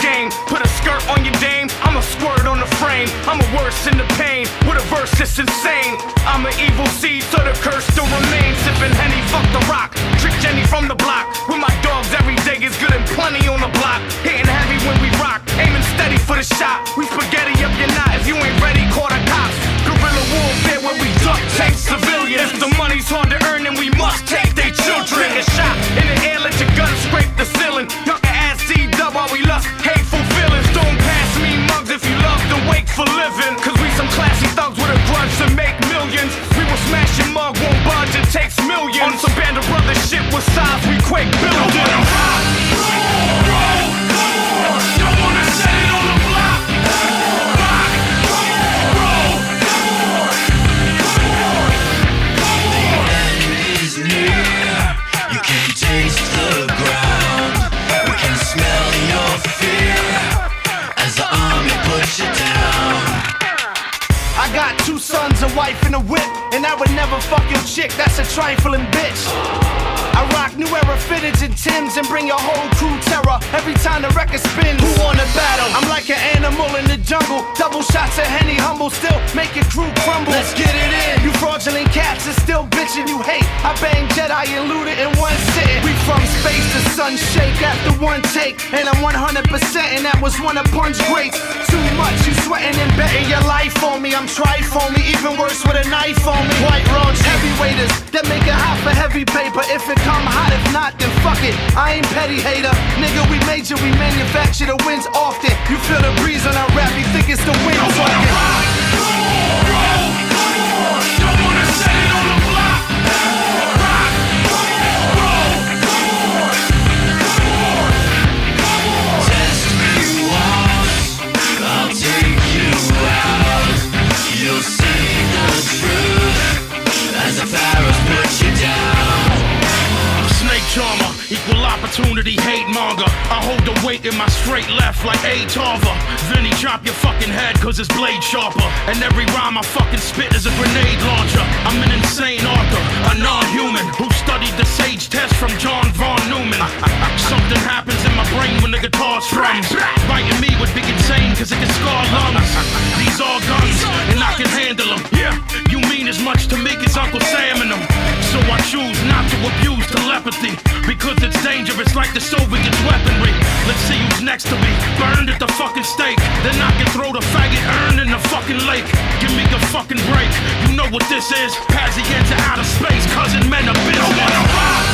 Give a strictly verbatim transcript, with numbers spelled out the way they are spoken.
game. Put a skirt on your dame, I'ma squirt on the frame. I'm a worse in the pain, with a verse that's insane. I'm an evil seed, so the curse still remains. Sipping Henny, fuck the rock. Trick Jenny from the block. With my dogs every day is good and plenty on the block. Hitting heavy when we rock, aiming steady for the shot. We spaghetti up your knot, if you ain't ready, call the cops. Guerrilla warfare where we duck tape civilians. If the money's hard to earn, then we must take they children. A shot in the air, let your gun scrape the ceiling. Y'all can add C-dub while we lust hateful feelings. Don't pass me mugs if you love to wake for living. Cause we some classy thugs with a grudge to make millions. We will smash your mug, won't budge, it takes millions. On some band of brother shit with size, we quake buildings. I got two sons, a wife, and a whip, and I would never fuck your chick, that's a trifling bitch. I rock new era fitteds and Timbs and bring your whole crew terror every time the record spins. Who wanna battle? I'm like an animal in the jungle. Double shots of Henny, humble, still make your crew crumble. Let's get it in. You fraudulent cats are still bitching you hate. I bang Jedi and loot it in one sitting. We from space to sun shake after one take, and I'm one hundred percent, and that was one of Punch greats. Too much, you sweating and betting your life on me. I'm trifoamy, even worse with a knife on me. White raunchy heavyweighters that make it hot for heavy paper. If it come hot, if not, then fuck it. I ain't petty hater, nigga. We major, we manufacture the wins often. You feel the breeze on our rap, you think it's the wind talking. Charmer, equal opportunity hate monger. I hold the weight in my straight left like A Tarver. Vinny, chop your fucking head cause it's blade sharper. And every rhyme I fucking spit is a grenade launcher. I'm an insane author, a non-human who studied the sage test from John Von Neumann. Something happens in my brain when the guitar strums. Biting me would be insane cause it can scar lungs. These are guns and I can handle them. Yeah, you mean as much to me as Uncle Sam and them. So I choose not to abuse telepathy because it's dangerous like the Soviet weaponry. Let's see who's next to me. Burned at the fucking stake, then I can throw the faggot urn in the fucking lake. Give me a fucking break. You know what this is? Pazienza out of space, cousin men are bitch.